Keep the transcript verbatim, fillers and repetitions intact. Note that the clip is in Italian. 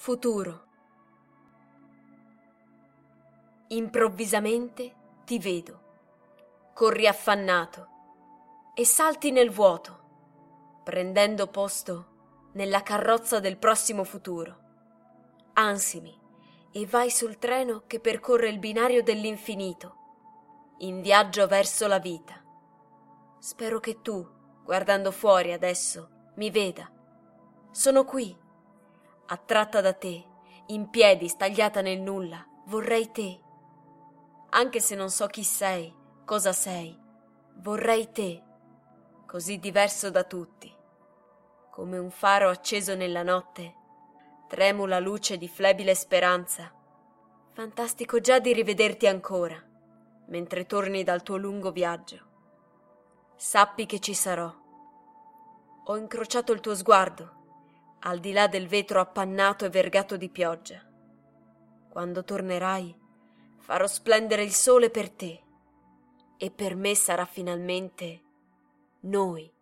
Futuro. Improvvisamente ti vedo, corri affannato e salti nel vuoto, prendendo posto nella carrozza del prossimo futuro. Ansimi e vai sul treno che percorre il binario dell'infinito, in viaggio verso la vita. Spero che tu, guardando fuori adesso, mi veda. Sono qui, attratta da te, in piedi, stagliata nel nulla, vorrei te. Anche se non so chi sei, cosa sei, vorrei te, così diverso da tutti. Come un faro acceso nella notte, tremula luce di flebile speranza. Fantastico già di rivederti ancora, mentre torni dal tuo lungo viaggio. Sappi che ci sarò. Ho incrociato il tuo sguardo, al di là del vetro appannato e vergato di pioggia. Quando tornerai, farò splendere il sole per te, e per me sarà finalmente noi.